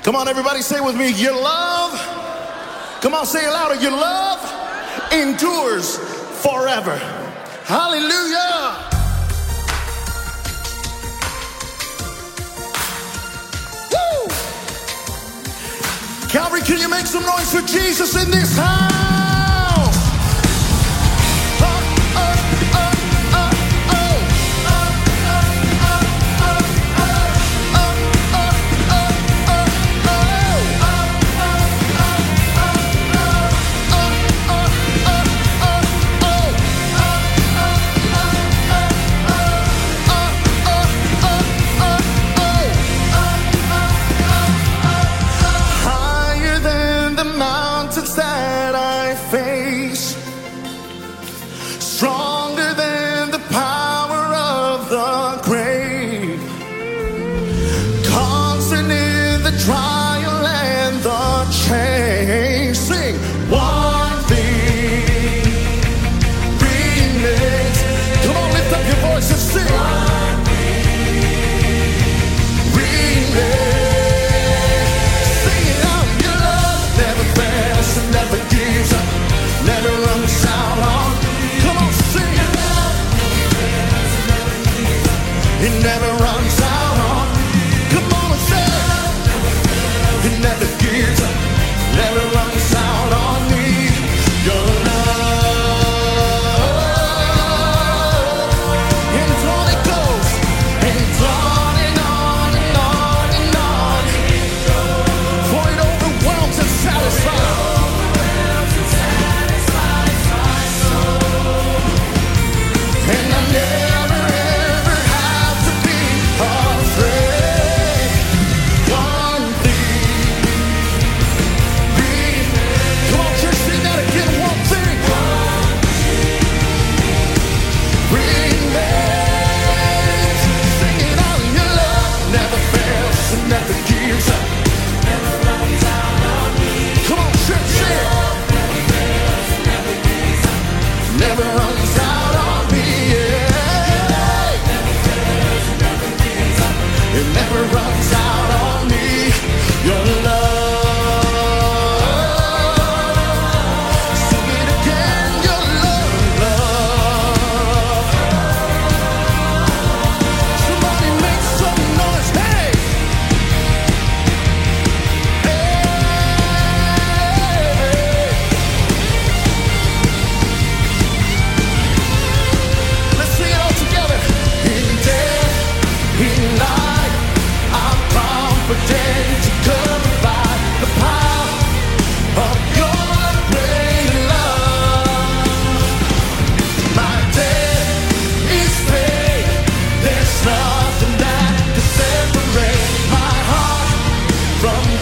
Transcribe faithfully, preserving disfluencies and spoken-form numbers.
Come on, everybody, say with me, your love. Come on, say it louder. Your love endures forever. Hallelujah. Woo! Calvary, can you make some noise for Jesus in this house? Stronger than the power of the grave, constant in the trial and the change. Sing, one thing remains. Come on, lift up your voice and sing. One thing remains. Sing it out. Your love never fails and never gives up, never runs out on. It never runs out on. Come on and say it. It never gives up, never runs out on me. Your love, and on it goes, and on and on and on and on. For it overwhelms and satisfies. And I never ever have to be afraid. One thing remains. Come on, church, sing that again. One thing remains. Sing it out. Your love never fails and never gives up, never runs out on me. Come on, church, sing it. Never fails, never gives up, never runs out on me. It never runs out on me. Your love. Sing it again. Your love, love. Somebody make some noise. Hey! Hey! Let's sing it all together. In death, in life, I'm confident to come by the power of your great love. My debt is paid. There's nothing that can separate my heart from